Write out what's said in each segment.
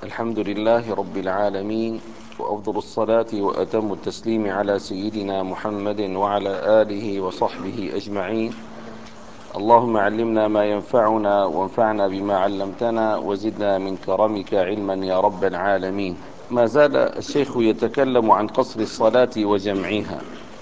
الحمد لله رب العالمين، وأفضل الصلاة وأتم التسليم على سيدنا محمد وعلى آله وصحبه أجمعين. اللهم علمنا ما ينفعنا وانفعنا بما علمتنا وزدنا من كرمك علما يا رب العالمين. ما زال الشيخ يتكلم عن قصر الصلاة وجمعها،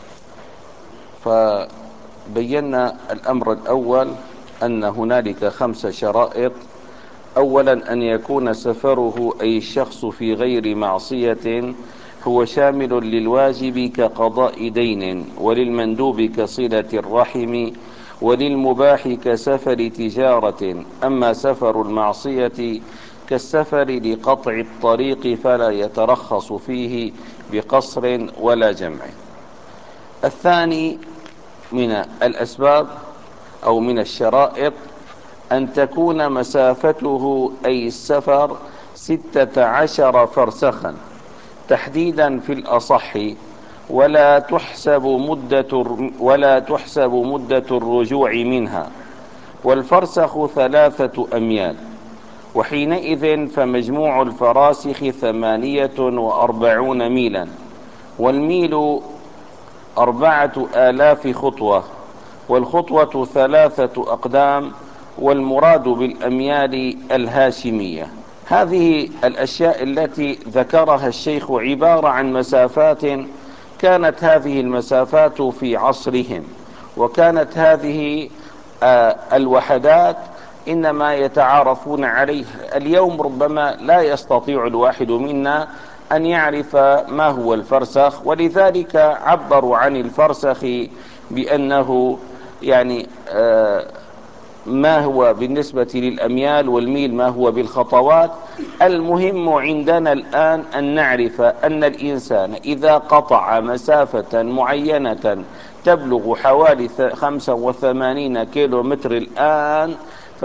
فبينا الأمر الأول أن هنالك 5 شرائط. أولا أن يكون سفره أي الشخص في غير معصية هو شامل للواجب كقضاء دين، وللمندوب كصلة الرحم، وللمباح كسفر تجارة. أما سفر المعصية كالسفر لقطع الطريق فلا يترخص فيه بقصر ولا جمع. الثاني من الأسباب أو من الشرائط أن تكون مسافته أي السفر 16 فرسخا تحديدا في الأصح، ولا تحسب مدة الرجوع منها، والفرسخ 3 أميال، وحينئذ فمجموع الفراسخ 48 ميلا، والميل 4000 خطوة، والخطوة 3 أقدام، والمراد بالأميال الهاشمية. هذه الأشياء التي ذكرها الشيخ عبارة عن مسافات كانت هذه المسافات في عصرهم، وكانت هذه الوحدات إنما يتعارفون عليها. اليوم ربما لا يستطيع الواحد منا أن يعرف ما هو الفرسخ، ولذلك عبروا عن الفرسخ بأنه يعني ما هو بالنسبة للأميال، والميل ما هو بالخطوات. المهم عندنا الآن أن نعرف أن الإنسان إذا قطع مسافة معينة تبلغ حوالي 85 كيلو متر الآن،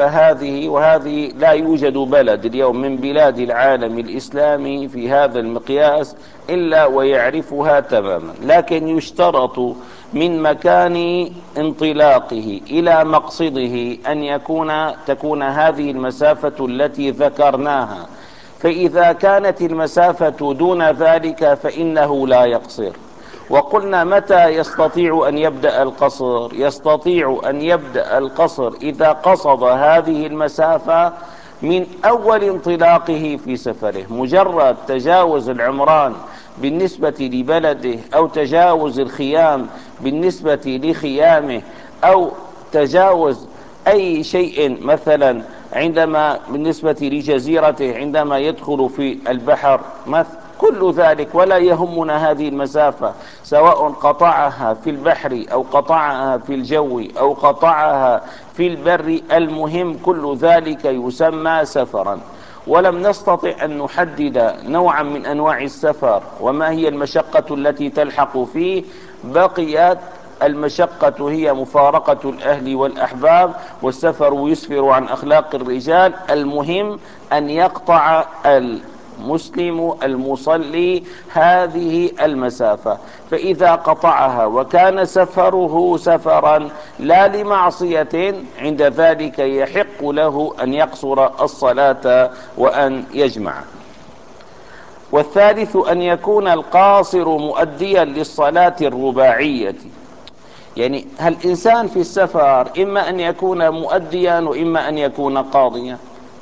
وهذه لا يوجد بلد اليوم من بلاد العالم الإسلامي في هذا المقياس إلا ويعرفها تماما. لكن يشترط من مكان انطلاقه إلى مقصده أن تكون هذه المسافة التي ذكرناها. فإذا كانت المسافة دون ذلك فإنه لا يقصر. وقلنا متى يستطيع أن يبدأ القصر؟ يستطيع أن يبدأ القصر إذا قصد هذه المسافة من أول انطلاقه في سفره. مجرد تجاوز العمران بالنسبة لبلده، أو تجاوز الخيام بالنسبة لخيامه، أو تجاوز أي شيء مثلا عندما بالنسبة لجزيرته عندما يدخل في البحر كل ذلك ولا يهمنا هذه المسافة، سواء قطعها في البحر أو قطعها في الجو أو قطعها في البر، المهم كل ذلك يسمى سفرا. ولم نستطع أن نحدد نوعا من أنواع السفر وما هي المشقة التي تلحق فيه. بقيت المشقة هي مفارقة الأهل والأحباب، والسفر يسفر عن أخلاق الرجال. المهم أن يقطع المسلم المصلي هذه المسافة. فإذا قطعها وكان سفره سفرا لا لمعصية، عند ذلك يحق له أن يقصر الصلاة وأن يجمع. والثالث أن يكون القاصر مؤديا للصلاة الرباعية. يعني الإنسان في السفر إما أن يكون مؤديا وإما أن يكون قاضيا.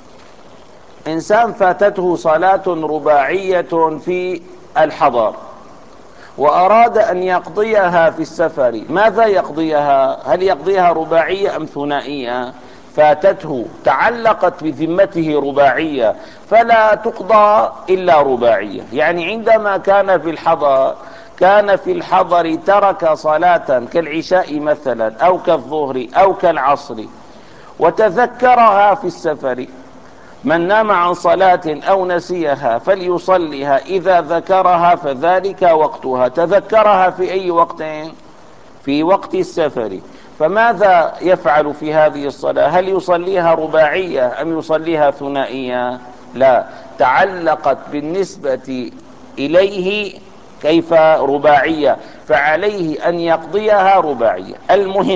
إنسان فاتته صلاة رباعية في الحضر وأراد أن يقضيها في السفر، ماذا يقضيها؟ هل يقضيها رباعية أم ثنائية؟ فاتته تعلقت بذمته رباعية، فلا تقضى إلا رباعية. يعني عندما كان في الحضر ترك صلاة كالعشاء مثلا أو كالظهر أو كالعصر وتذكرها في السفر. من نام عن صلاة أو نسيها فليصلها إذا ذكرها فذلك وقتها. تذكرها في أي وقت؟ في وقت السفر. فماذا يفعل في هذه الصلاة؟ هل يصليها رباعية أم يصليها ثنائية؟ لا، تعلقت بالنسبة إليه كيف رباعية، فعليه أن يقضيها رباعية. المهم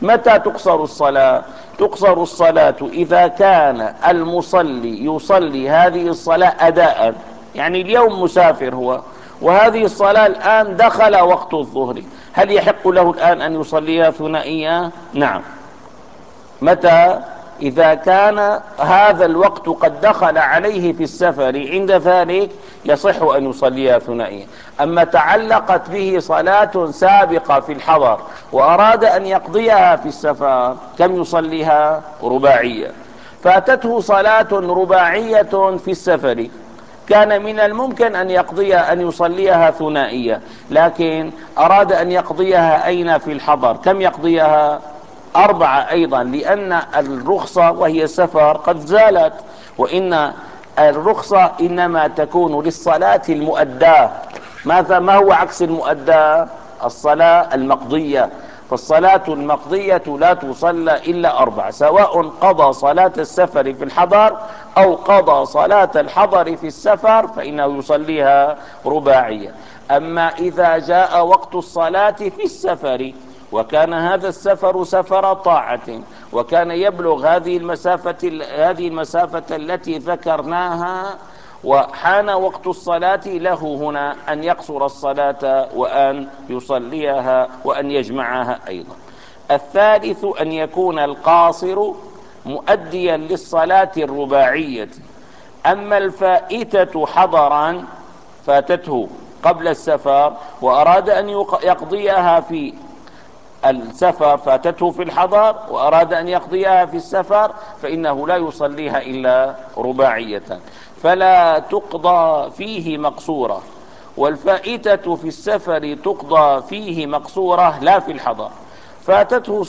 متى تقصر الصلاة؟ تقصر الصلاة إذا كان المصلي يصلي هذه الصلاة أداء، يعني اليوم مسافر هو، وهذه الصلاة الآن دخل وقت الظهر، هل يحق له الآن أن يصليها ثنائية؟ نعم. متى؟ إذا كان هذا الوقت قد دخل عليه في السفر، عند ذلك يصح أن يصليها ثنائية. أما تعلقت به صلاة سابقة في الحضر وأراد أن يقضيها في السفر، كم يصليها؟ رباعية. فاتته صلاة رباعية في السفر، كان من الممكن أن يصليها ثنائية، لكن أراد أن يقضيها أين؟ في الحضر. كم يقضيها؟ 4 أيضا، لأن الرخصة وهي سفر قد زالت، وإن الرخصة إنما تكون للصلاة المؤداة. ما هو عكس المؤداة؟ الصلاة المقضية. فالصلاة المقضية لا تصلى إلا 4، سواء قضى صلاة السفر في الحضر أو قضى صلاة الحضر في السفر فإنه يصليها رباعية. أما إذا جاء وقت الصلاة في السفر، وكان هذا السفر سفر طاعة، وكان يبلغ هذه المسافة التي ذكرناها، وحان وقت الصلاة، له هنا أن يقصر الصلاة وأن يصليها وأن يجمعها أيضا. الثالث أن يكون القاصر مؤديا للصلاة الرباعية. أما الفائتة حضرا، فاتته قبل السفر وأراد أن يقضيها في السفر، فاتته في الحضر وأراد أن يقضيها في السفر، فإنه لا يصليها إلا رباعية، فلا تقضى فيه مقصورة. والفائتة في السفر تقضى فيه مقصورة لا في الحضر. فاتته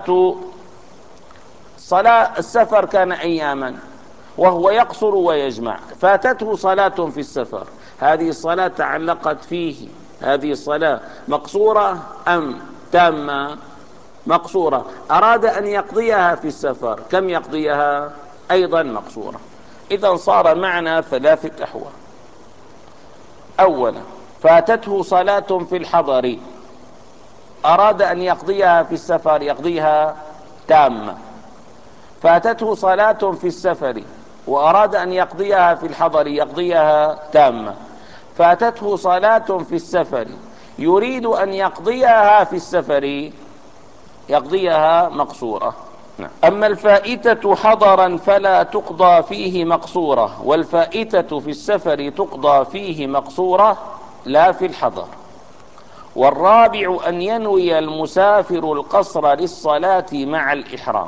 صلاة السفر كان أياما وهو يقصر ويجمع، فاتته صلاة في السفر، هذه الصلاة تعلقت فيه، هذه الصلاة مقصورة أم تامة؟ مقصورة. أراد أن يقضيها في السفر، كم يقضيها؟ أيضا مقصورة. إذا صار معنا 3 أحوال. أولا، فاتته صلاة في الحضر، أراد أن يقضيها في السفر، يقضيها تامة. فاتته صلاة في السفر وأراد أن يقضيها في الحضر، يقضيها تامة. فاتته صلاة في السفر يريد أن يقضيها في السفر، يقضيها مقصورة. أما الفائتة حضرا فلا تقضى فيه مقصورة، والفائتة في السفر تقضى فيه مقصورة لا في الحضر. والرابع أن ينوي المسافر القصر للصلاة مع الإحرام.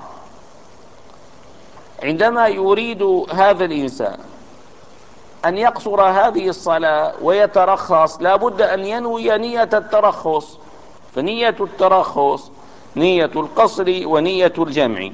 عندما يريد هذا الإنسان أن يقصر هذه الصلاة ويترخص، لا بد أن ينوي نية الترخص، فنية الترخص نية القصر ونية الجمع.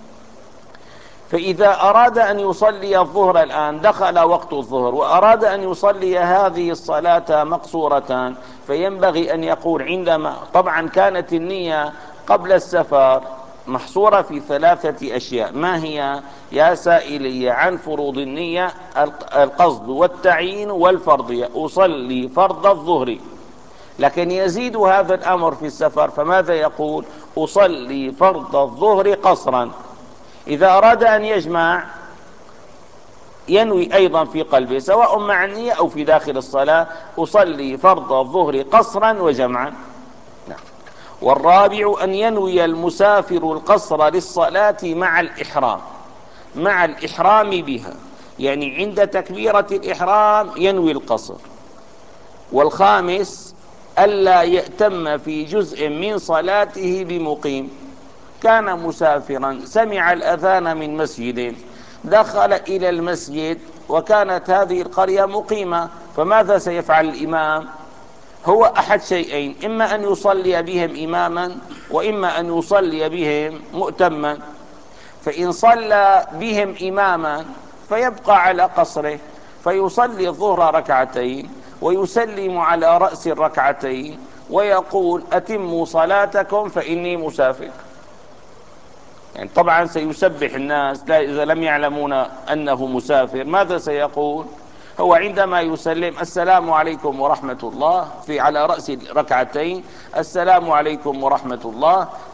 فإذا أراد أن يصلي الظهر الآن، دخل وقت الظهر وأراد أن يصلي هذه الصلاة مقصورة، فينبغي أن يقول عندما، طبعا كانت النية قبل السفر محصورة في 3 أشياء، ما هي يا سائلي عن فروض النية؟ القصد والتعيين والفرضية، أصلي فرض الظهر. لكن يزيد هذا الأمر في السفر، فماذا يقول؟ أصلي فرض الظهر قصرا. إذا أراد أن يجمع ينوي أيضا في قلبه، سواء مع النية أو في داخل الصلاة، أصلي فرض الظهر قصرا وجمعا. والرابع أن ينوي المسافر القصر للصلاة مع الإحرام، مع الإحرام بها، يعني عند تكبيرة الإحرام ينوي القصر. والخامس ألا يأتم في جزء من صلاته بمقيم، كان مسافرا سمع الأذان من مسجد، دخل إلى المسجد وكانت هذه القرية مقيمة، فماذا سيفعل الإمام؟ هو أحد شيئين، إما أن يصلي بهم إماما وإما أن يصلي بهم مؤتما. فإن صلى بهم إماما فيبقى على قصره، فيصلي الظهر 2 ويسلم على رأس 2 ويقول أتموا صلاتكم فإني مسافر. يعني طبعا سيسبح الناس، لا إذا لم يعلمون أنه مسافر ماذا سيقول؟ هو عندما يسلم السلام عليكم ورحمة الله، في على رأس 2 السلام عليكم ورحمة الله،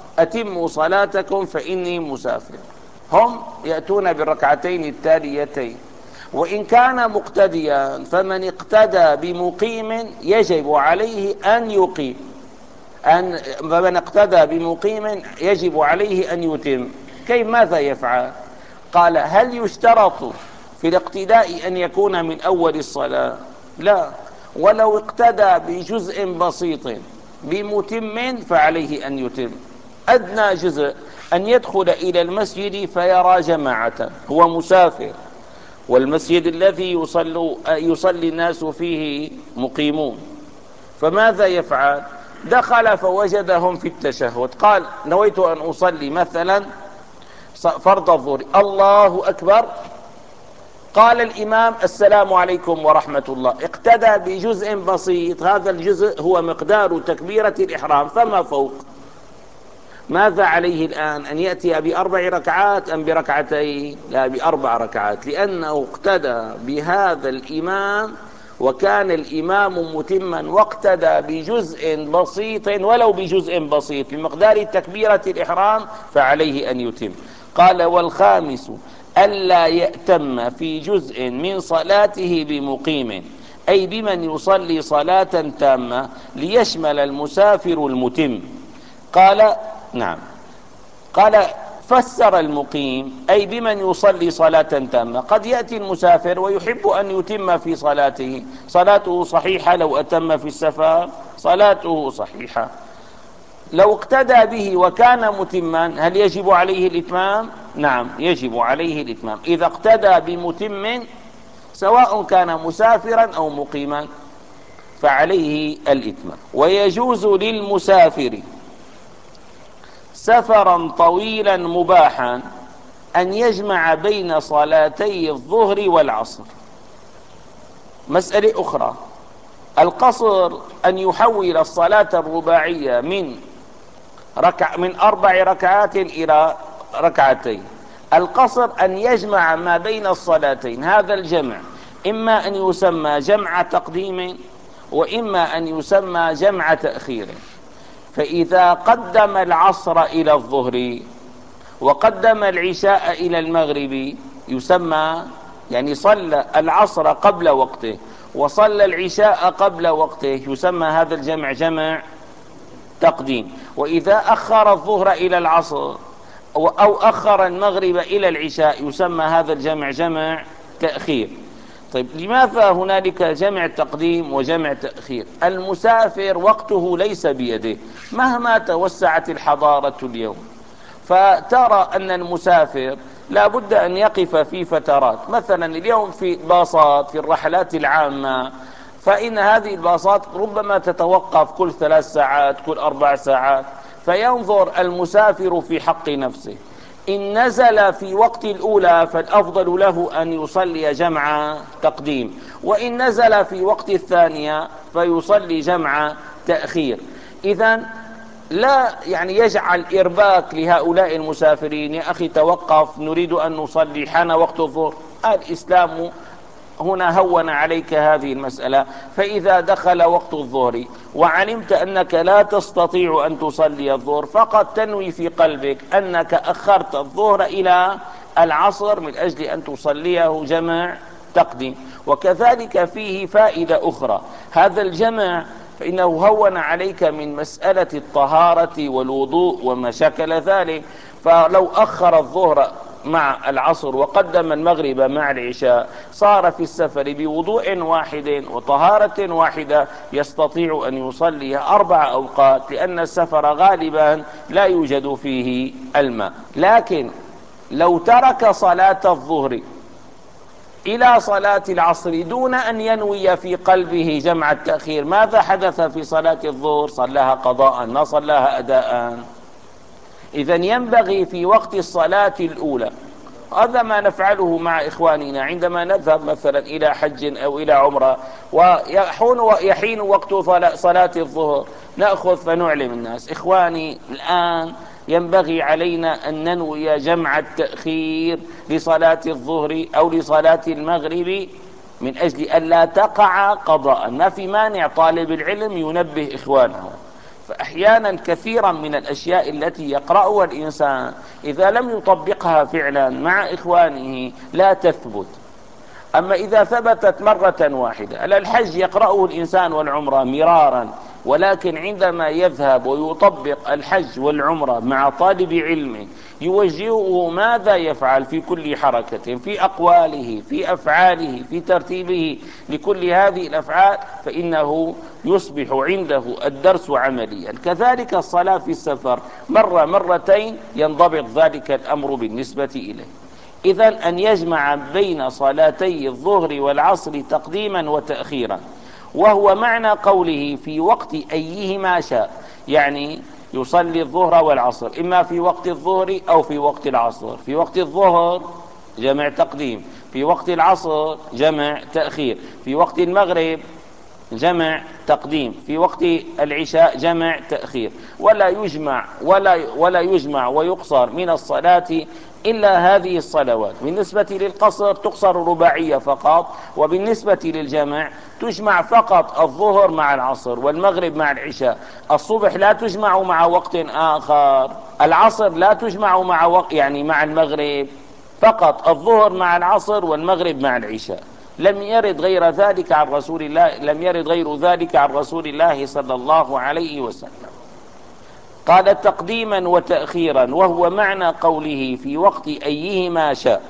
أتموا صلاتكم فإني مسافر. هم يأتون بالركعتين التاليتين، وإن كان مقتديا فمن اقتدى بمقيم يجب عليه أن يقيم، فمن اقتدى بمقيم يجب عليه أن يتم. كيف ماذا يفعل؟ قال: هل يشترط في الاقتداء أن يكون من أول الصلاة؟ لا، ولو اقتدى بجزء بسيط بمتم فعليه أن يتم. أدنى جزء أن يدخل إلى المسجد فيرى جماعة، هو مسافر، والمسجد الذي يصلي الناس فيه مقيمون، فماذا يفعل؟ دخل فوجدهم في التشهد، قال: نويت أن أصلي مثلا فرض الظهر، الله أكبر، قال الإمام: السلام عليكم ورحمة الله، اقتدى بجزء بسيط، هذا الجزء هو مقدار تكبيرة الإحرام فما فوق. ماذا عليه الآن؟ أن يأتي بأربع ركعات أم بركعتين؟ لا، بأربع ركعات، لأنه اقتدى بهذا الإمام وكان الإمام متما واقتدى بجزء بسيط، ولو بجزء بسيط بمقدار تكبيرة الإحرام، فعليه أن يتم. قال: والخامس ألا يأتم في جزء من صلاته بمقيم، أي بمن يصلي صلاة تامة ليشمل المسافر المتم. قال: نعم. قال: فسر المقيم أي بمن يصلي صلاة تامة. قد يأتي المسافر ويحب أن يتم في صلاته، صلاته صحيحة، لو أتم في السفر صلاته صحيحة. لو اقتدى به وكان متما هل يجب عليه الإتمام؟ نعم، يجب عليه الإتمام إذا اقتدى بمتم، سواء كان مسافرا أو مقيما فعليه الإتمام. ويجوز للمسافر سفرا طويلا مباحا أن يجمع بين صلاتي الظهر والعصر. مسألة أخرى: القصر أن يحول الصلاة الرباعية من 4 ركعات إلى ركعتين. القصر أن يجمع ما بين الصلاتين، هذا الجمع إما أن يسمى جمع تقديم وإما أن يسمى جمع تأخير. فإذا قدم العصر إلى الظهر وقدم العشاء إلى المغرب يسمى، يعني صلى العصر قبل وقته وصلى العشاء قبل وقته، يسمى هذا الجمع جمع تقديم. وإذا أخر الظهر إلى العصر أو أخر المغرب إلى العشاء يسمى هذا الجمع جمع تأخير. طيب، لماذا هنالك جمع تقديم وجمع تأخير؟ المسافر وقته ليس بيده مهما توسعت الحضارة اليوم، فترى أن المسافر لا بد أن يقف في فترات، مثلا اليوم في باصات في الرحلات العامة، فإن هذه الباصات ربما تتوقف كل 3 ساعات كل 4 ساعات، فينظر المسافر في حق نفسه، إن نزل في وقت الأولى فالأفضل له أن يصلي جمع تقديم، وإن نزل في وقت الثانية فيصلي جمع تأخير. إذن لا يعني يجعل إرباك لهؤلاء المسافرين: يا أخي توقف، نريد أن نصلي، حان وقت الظهر. الإسلام هنا هون عليك هذه المسألة. فإذا دخل وقت الظهر وعلمت أنك لا تستطيع أن تصلي الظهر، فقط تنوي في قلبك أنك أخرت الظهر إلى العصر من أجل أن تصليه جمع تقديم. وكذلك فيه فائدة أخرى: هذا الجمع فإنه هون عليك من مسألة الطهارة والوضوء وما شكل ذلك. فلو أخر الظهر مع العصر وقدم المغرب مع العشاء صار في السفر بوضوء واحد وطهارة واحدة يستطيع أن يصلي 4 أوقات، لأن السفر غالبا لا يوجد فيه الماء. لكن لو ترك صلاة الظهر إلى صلاة العصر دون أن ينوي في قلبه جمع التأخير، ماذا حدث في صلاة الظهر؟ صلاها قضاء ما صلاها أداء. إذن ينبغي في وقت الصلاة الأولى، هذا ما نفعله مع إخواننا عندما نذهب مثلا إلى حج أو إلى عمرة ويحين وقت صلاة الظهر، نأخذ فنعلم الناس: إخواني الآن ينبغي علينا أن ننوي جمع التأخير لصلاة الظهر أو لصلاة المغرب من أجل أن لا تقع قضاء. ما في مانع طالب العلم ينبه إخوانه، فأحيانا كثيرا من الأشياء التي يقرأها الإنسان إذا لم يطبقها فعلا مع إخوانه لا تثبت. أما إذا ثبتت مرة واحدة، الحج يقرأه الإنسان والعمرة مرارا، ولكن عندما يذهب ويطبق الحج والعمرة مع طالب علم يوجهه ماذا يفعل في كل حركة، في أقواله، في أفعاله، في ترتيبه لكل هذه الأفعال، فإنه يصبح عنده الدرس عمليا. كذلك الصلاة في السفر مرة مرتين ينضبط ذلك الأمر بالنسبة إليه. إذن أن يجمع بين صلاتي الظهر والعصر تقديما وتأخيرا، وهو معنى قوله في وقت أيهما شاء، يعني يصلي الظهر والعصر إما في وقت الظهر أو في وقت العصر. في وقت الظهر جمع تقديم، في وقت العصر جمع تأخير، في وقت المغرب جمع تقديم، في وقت العشاء جمع تأخير. ولا يجمع ويقصر من الصلاة إلا هذه الصلوات. بالنسبة للقصر تقصر رباعية فقط، وبالنسبة للجمع تجمع فقط الظهر مع العصر والمغرب مع العشاء. الصبح لا تجمع مع وقت آخر، العصر لا تجمع مع وقت يعني مع المغرب، فقط الظهر مع العصر والمغرب مع العشاء. لم يرد غير ذلك عن رسول الله صلى الله عليه وسلم. قال تقديما وتأخيرا، وهو معنى قوله في وقت أيهما شاء.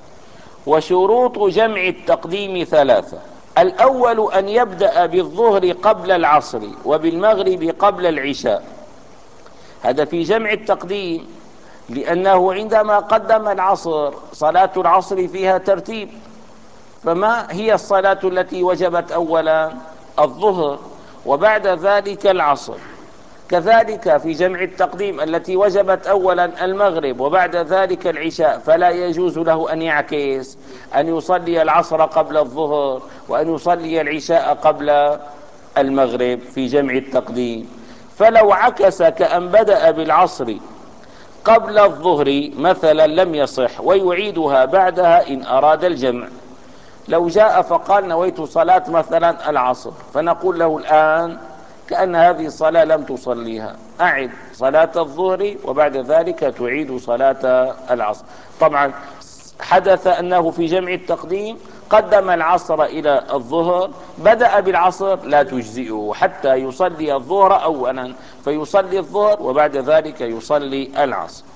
وشروط جمع التقديم ثلاثة: الأول أن يبدأ بالظهر قبل العصر وبالمغرب قبل العشاء، هذا في جمع التقديم، لأنه عندما قدم العصر صلاة العصر فيها ترتيب، فما هي الصلاة التي وجبت أولا؟ الظهر، وبعد ذلك العصر. كذلك في جمع التقديم التي وجبت أولا المغرب وبعد ذلك العشاء، فلا يجوز له أن يعكس، أن يصلي العصر قبل الظهر وأن يصلي العشاء قبل المغرب في جمع التقديم. فلو عكس كأن بدأ بالعصر قبل الظهر مثلا لم يصح، ويعيدها بعدها إن أراد الجمع. لو جاء فقال نويت صلاة مثلا العصر، فنقول له الآن كأن هذه الصلاة لم تصليها، أعد صلاة الظهر وبعد ذلك تعيد صلاة العصر. طبعا حدث أنه في جمع التقديم قدم العصر إلى الظهر، بدأ بالعصر، لا تجزئه حتى يصلي الظهر أولا، فيصلي الظهر وبعد ذلك يصلي العصر.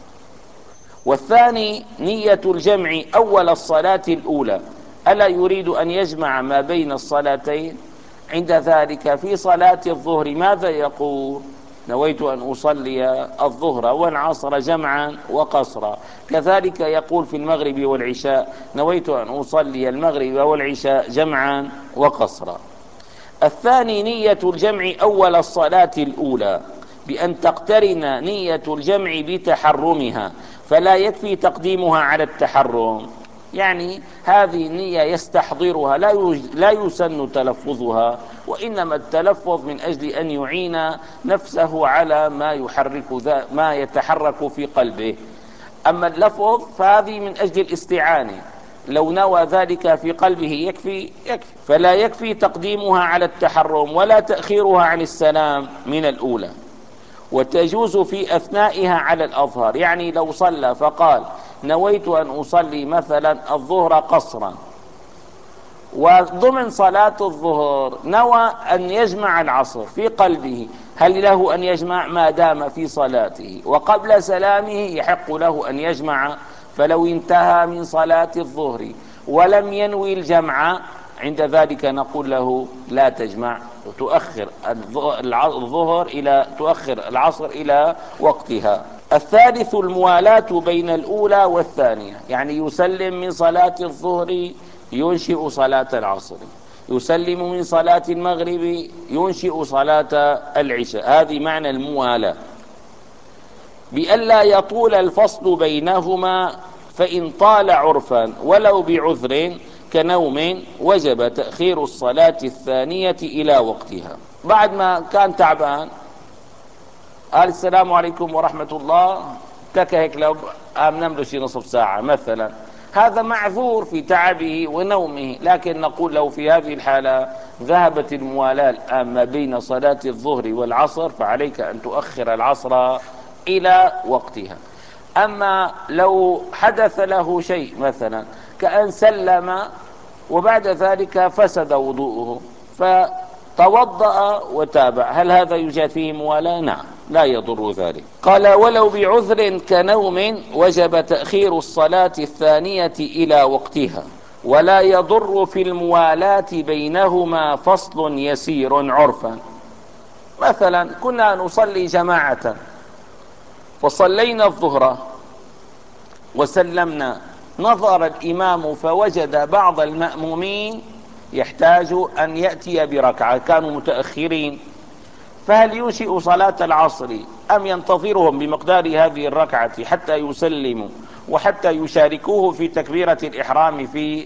والثاني نية الجمع أول الصلاة الأولى، ألا يريد أن يجمع ما بين الصلاتين؟ عند ذلك في صلاة الظهر ماذا يقول؟ نويت أن أصلي الظهر والعصر جمعا وقصرا. كذلك يقول في المغرب والعشاء نويت أن أصلي المغرب والعشاء جمعا وقصرا. الثاني نية الجمع أول الصلاة الأولى، بأن تقترن نية الجمع بتحرمها، فلا يكفي تقديمها على التحرم، يعني هذه النية يستحضرها، لا يسن تلفظها، وإنما التلفظ من أجل أن يعين نفسه على ما يتحرك في قلبه. أما اللفظ فهذه من أجل الاستعانة، لو نوى ذلك في قلبه يكفي. فلا يكفي تقديمها على التحرم ولا تأخيرها عن السلام من الأولى. وتجوز في أثنائها على الأظهر، يعني لو صلى فقال نويت أن أصلي مثلا الظهر قصرا، وضمن صلاة الظهر نوى أن يجمع العصر في قلبه، هل له أن يجمع ما دام في صلاته؟ وقبل سلامه يحق له أن يجمع. فلو انتهى من صلاة الظهر ولم ينوي الجمع عند ذلك نقول له لا تجمع، وتؤخر تؤخر العصر إلى وقتها. الثالث الموالاة بين الأولى والثانية، يعني يسلم من صلاة الظهر ينشئ صلاة العصر، يسلم من صلاة المغرب ينشئ صلاة العشاء، هذه معنى الموالاة، بألا يطول الفصل بينهما، فإن طال عرفا ولو بعذر كنوم وجب تأخير الصلاة الثانية إلى وقتها. بعد ما كان تعبان قال السلام عليكم ورحمة الله، تكهك لو نملو شي نصف ساعة مثلا، هذا معذور في تعبه ونومه، لكن نقول له في هذه الحالة ذهبت الموالاة الآن ما بين صلاة الظهر والعصر، فعليك أن تؤخر العصر إلى وقتها. أما لو حدث له شيء مثلا كأن سلم وبعد ذلك فسد وضوءه فتوضأ وتابع، هل هذا يوجد فيه موالاة؟ نعم، لا يضر ذلك. قال: ولو بعذر كنوم وجب تأخير الصلاة الثانية إلى وقتها، ولا يضر في الموالاة بينهما فصل يسير عرفا. مثلا كنا نصلي جماعة فصلينا الظهر وسلمنا، نظر الإمام فوجد بعض المأمومين يحتاج أن يأتي بركعة، كانوا متأخرين، فهل ينشئ صلاة العصر أم ينتظرهم بمقدار هذه الركعة حتى يسلموا وحتى يشاركوه في تكبيرة الإحرام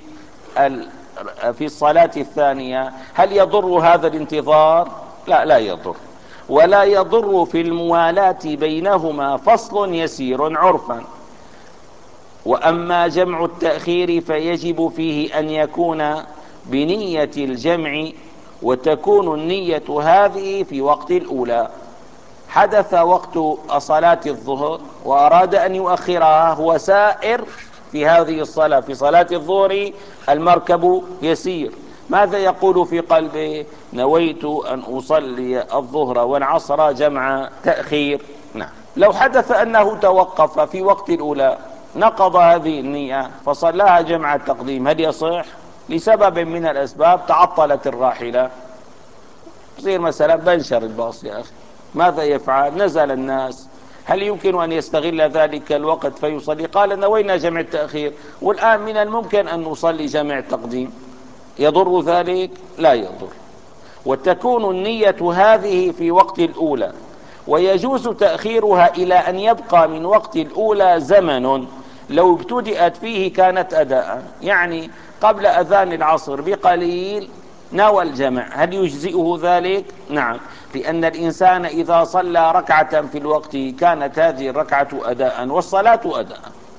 في الصلاة الثانية؟ هل يضر هذا الانتظار؟ لا، لا يضر. ولا يضر في الموالاة بينهما فصل يسير عرفا. وأما جمع التأخير فيجب فيه أن يكون بنية الجمع، وتكون النية هذه في وقت الأولى. حدث وقت صلاة الظهر وأراد أن يؤخرها، هو سائر في هذه الصلاة، في صلاة الظهر المركب يسير، ماذا يقول في قلبه؟ نويت أن أصلي الظهر والعصر جمع تأخير. نعم. لو حدث أنه توقف في وقت الأولى نقض هذه النية فصلاها جمع التقديم، هل يصح؟ لسبب من الأسباب، تعطلت الراحلة، يصير مثلا بنشر الباص يا أخي، ماذا يفعل؟ نزل الناس، هل يمكن أن يستغل ذلك الوقت فيصلي؟ قال نوينا جمع التأخير والآن من الممكن أن نصلي جمع التقديم، يضر ذلك؟ لا يضر. وتكون النية هذه في وقت الأولى، ويجوز تأخيرها إلى أن يبقى من وقت الأولى زمن، لو ابتدأت فيه كانت أداء، يعني قبل أذان العصر بقليل نوى الجمع، هل يجزئه ذلك؟ نعم، لأن الإنسان إذا صلى ركعة في الوقت كانت هذه الركعة أداء والصلاة أداء،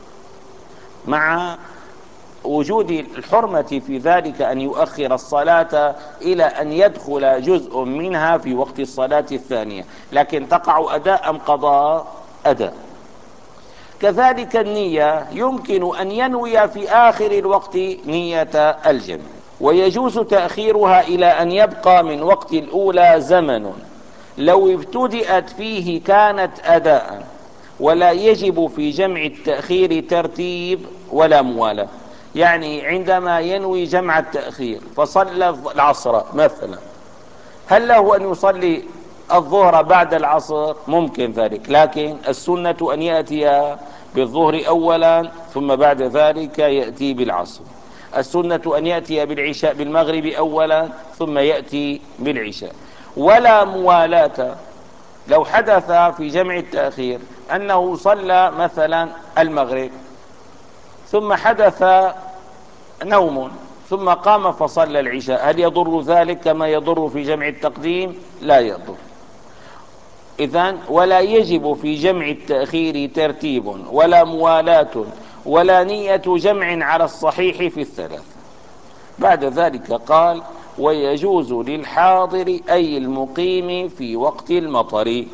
مع وجود الحرمة في ذلك أن يؤخر الصلاة إلى أن يدخل جزء منها في وقت الصلاة الثانية، لكن تقع أداء أم قضاء؟ أداء. كذلك النية يمكن أن ينوي في آخر الوقت نية الجمع، ويجوز تأخيرها إلى أن يبقى من وقت الأولى زمن، لو ابتدأت فيه كانت أداء، ولا يجب في جمع التأخير ترتيب ولا موالاة. يعني عندما ينوي جمع التأخير فصلى العصر مثلا، هل له أن يصلي الظهر بعد العصر؟ ممكن ذلك، لكن السنة أن يأتي بالظهر أولا ثم بعد ذلك يأتي بالعصر. السنة أن يأتي بالعشاء بالمغرب أولا ثم يأتي بالعشاء. ولا موالاة. لو حدث في جمع التأخير أنه صلى مثلا المغرب ثم حدث نوم ثم قام فصلى العشاء، هل يضر ذلك كما يضر في جمع التقديم؟ لا يضر. إذن ولا يجب في جمع التأخير ترتيب ولا موالاة ولا نية جمع على الصحيح في الثلاث. بعد ذلك قال: ويجوز للحاضر أي المقيم في وقت المطر.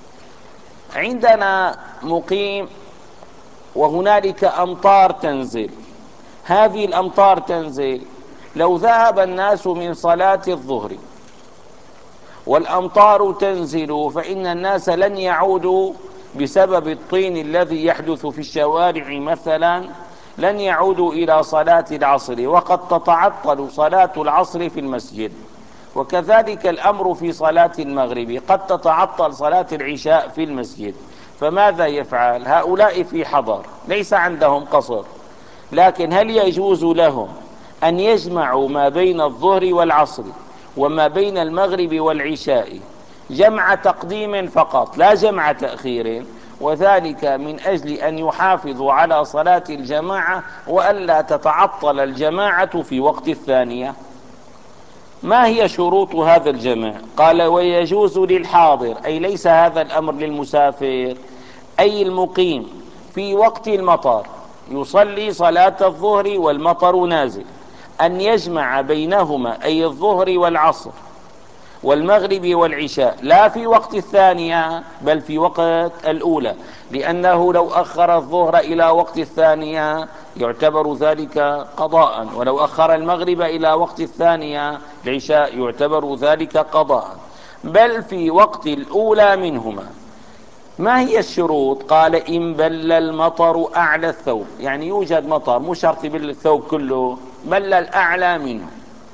عندنا مقيم وهنالك أمطار تنزل، هذه الأمطار تنزل، لو ذهب الناس من صلاة الظهر والأمطار تنزل فإن الناس لن يعودوا بسبب الطين الذي يحدث في الشوارع مثلا، لن يعودوا إلى صلاة العصر، وقد تتعطل صلاة العصر في المسجد. وكذلك الأمر في صلاة المغرب، قد تتعطل صلاة العشاء في المسجد، فماذا يفعل؟ هؤلاء في حضر ليس عندهم قصر، لكن هل يجوز لهم أن يجمعوا ما بين الظهر والعصر وما بين المغرب والعشاء جمع تقديم فقط لا جمع تأخير، وذلك من أجل أن يحافظوا على صلاة الجماعة وألا تتعطل الجماعة في وقت الثانية؟ ما هي شروط هذا الجمع؟ قال: ويجوز للحاضر، أي ليس هذا الأمر للمسافر، أي المقيم في وقت المطر، يصلي صلاة الظهر والمطر نازل، أن يجمع بينهما أي الظهر والعصر والمغرب والعشاء لا في وقت الثانية بل في وقت الأولى، لأنه لو أخر الظهر إلى وقت الثانية يعتبر ذلك قضاء، ولو أخر المغرب إلى وقت الثانية العشاء يعتبر ذلك قضاء، بل في وقت الأولى منهما. ما هي الشروط؟ قال إن بل المطر أعلى الثوب، يعني يوجد مطر مو شرط يبل الثوب كله، بل الأعلى منه،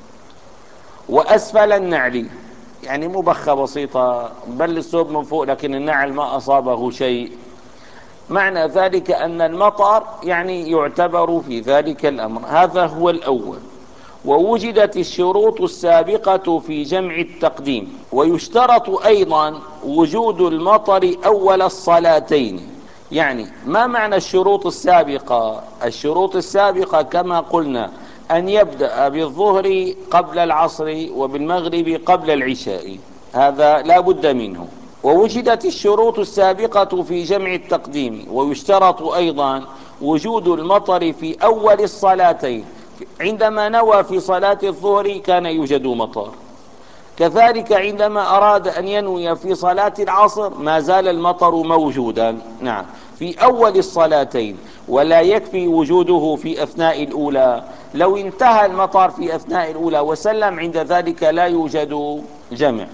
وأسفل النعل، يعني مو بخة بسيطة بل الثوب من فوق لكن النعل ما أصابه شيء. معنى ذلك أن المطر يعني يعتبر في ذلك الأمر. هذا هو الأول. ووجدت الشروط السابقة في جمع التقديم. ويشترط أيضا وجود المطر أول الصلاتين. يعني ما معنى الشروط السابقة؟ الشروط السابقة كما قلنا أن يبدأ بالظهر قبل العصر وبالمغرب قبل العشاء، هذا لا بد منه. ووجدت الشروط السابقة في جمع التقديم. ويشترط أيضا وجود المطر في أول الصلاتين، عندما نوى في صلاة الظهر كان يوجد مطر، كذلك عندما أراد أن ينوي في صلاة العصر ما زال المطر موجودا. نعم، في أول الصلاتين، ولا يكفي وجوده في أثناء الأولى. لو انتهى المطر في أثناء الأولى وسلم عند ذلك لا يوجد جمع.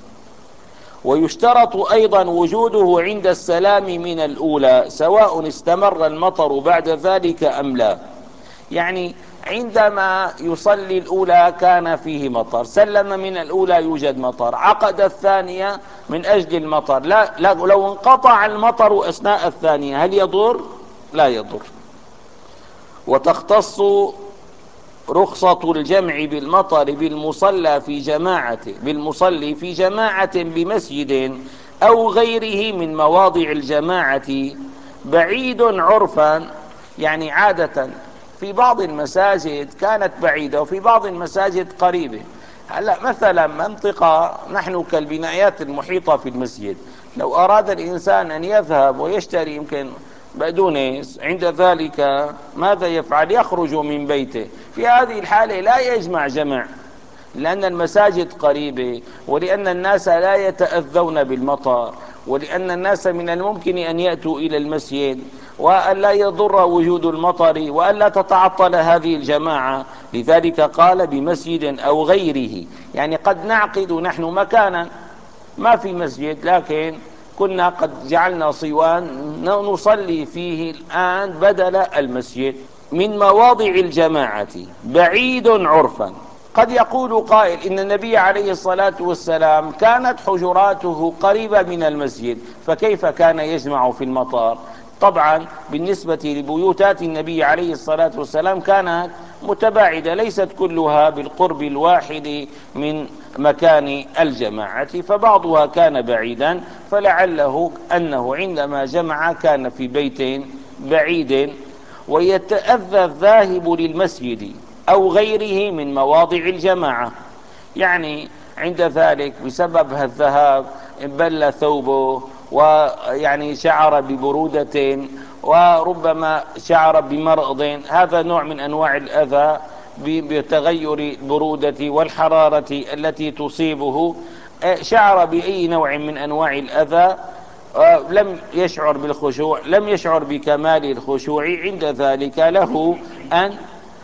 ويشترط أيضا وجوده عند السلام من الأولى سواء استمر المطر بعد ذلك أم لا. يعني عندما يصلي الأولى كان فيه مطر، سلم من الأولى يوجد مطر، عقد الثانية من أجل المطر، لا لو انقطع المطر أثناء الثانية هل يضر؟ لا يضر. وتختص رخصة الجمع بالمطر بالمصلي في جماعة بمسجد أو غيره من مواضع الجماعة بعيد عرفا، يعني عادة في بعض المساجد كانت بعيدة وفي بعض المساجد قريبة. هلا مثلا منطقة نحن كالبنايات المحيطة في المسجد، لو أراد الإنسان أن يذهب ويشتري يمكن بقدونس، عند ذلك ماذا يفعل؟ يخرج من بيته. في هذه الحالة لا يجمع جمع، لأن المساجد قريبة، ولأن الناس لا يتأذون بالمطر، ولأن الناس من الممكن أن يأتوا إلى المسجد، وأن لا يضر وجود المطر، وأن لا تتعطل هذه الجماعة. لذلك قال بمسجد أو غيره، يعني قد نعقد نحن مكانا ما في مسجد لكن كنا قد جعلنا صوان نصلي فيه الآن بدل المسجد، من مواضع الجماعة بعيد عرفا. قد يقول قائل إن النبي عليه الصلاة والسلام كانت حجراته قريبة من المسجد، فكيف كان يجمع في المطار؟ طبعا بالنسبة لبيوتات النبي عليه الصلاة والسلام كانت متباعدة، ليست كلها بالقرب الواحد من مكان الجماعة، فبعضها كان بعيدا، فلعله أنه عندما جمع كان في بيت بعيد. ويتأذى الذاهب للمسجد أو غيره من مواضع الجماعة، يعني عند ذلك بسبب الذهاب بل ثوبه، ويعني شعر ببرودة، وربما شعر بمرض، هذا نوع من أنواع الأذى بتغير البرودة والحرارة التي تصيبه، شعر بأي نوع من أنواع الأذى، لم يشعر بالخشوع، لم يشعر بكمال الخشوع، عند ذلك له أن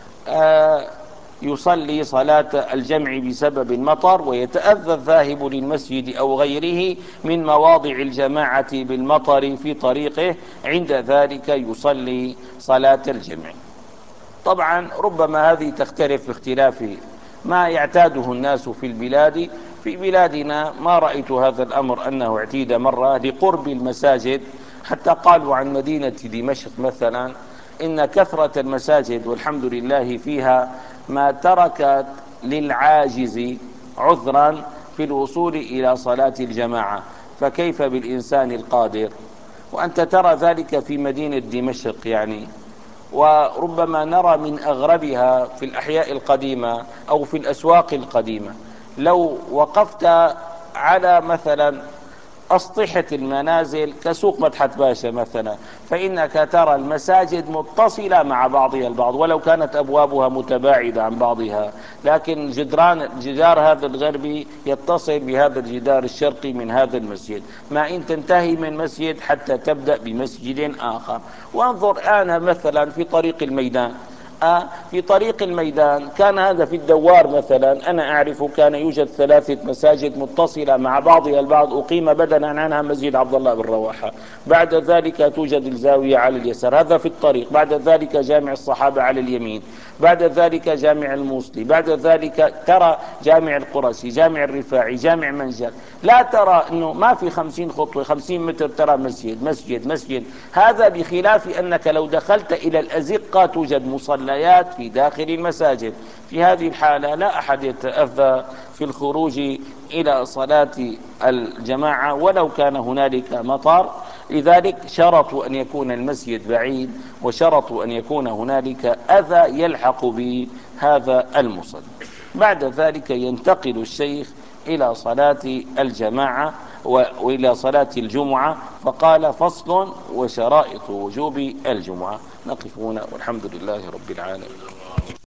يصلي صلاة الجمع بسبب المطر. ويتأذى الذاهب للمسجد أو غيره من مواضع الجماعة بالمطر في طريقه، عند ذلك يصلي صلاة الجمع. طبعا ربما هذه تختلف باختلاف ما يعتاده الناس في البلاد. في بلادنا ما رأيت هذا الأمر أنه اعتيد مرة لقرب المساجد، حتى قالوا عن مدينة دمشق مثلا إن كثرة المساجد والحمد لله فيها ما تركت للعاجز عذرا في الوصول إلى صلاة الجماعة، فكيف بالإنسان القادر؟ وأنت ترى ذلك في مدينة دمشق يعني. وربما نرى من أغربها في الأحياء القديمة أو في الأسواق القديمة، لو وقفت على مثلا أسطحة المنازل كسوق مدحت باشا مثلا، فإنك ترى المساجد متصلة مع بعضها البعض ولو كانت أبوابها متباعدة عن بعضها، لكن جدار هذا الغربي يتصل بهذا الجدار الشرقي من هذا المسجد، ما إن تنتهي من مسجد حتى تبدأ بمسجد آخر. وانظر الآن مثلا في طريق الميدان، في طريق الميدان كان هذا في الدوار مثلا، أنا أعرف كان يوجد 3 مساجد متصلة مع بعضها البعض، أقيم بدلا عنها مسجد عبد الله بن رواحة، بعد ذلك توجد الزاوية على اليسار، هذا في الطريق، بعد ذلك جامع الصحابة على اليمين، بعد ذلك جامع الموصلي، بعد ذلك ترى جامع القرشي، جامع الرفاعي، جامع منجل، لا ترى أنه ما في 50 خطوة 50 متر ترى مسجد مسجد مسجد. هذا بخلاف أنك لو دخلت إلى الأزقة توجد مصليات في داخل المساجد، في هذه الحالة لا أحد يتأذى في الخروج إلى صلاة الجماعة ولو كان هنالك مطر. لذلك شرطوا أن يكون المسجد بعيد، وشرطوا أن يكون هنالك أذى يلحق بهذا المصلي. بعد ذلك ينتقل الشيخ إلى صلاة الجماعة وإلى صلاة الجمعة، فقال: فصل وشرائط وجوب الجمعة. نقف هنا والحمد لله رب العالمين.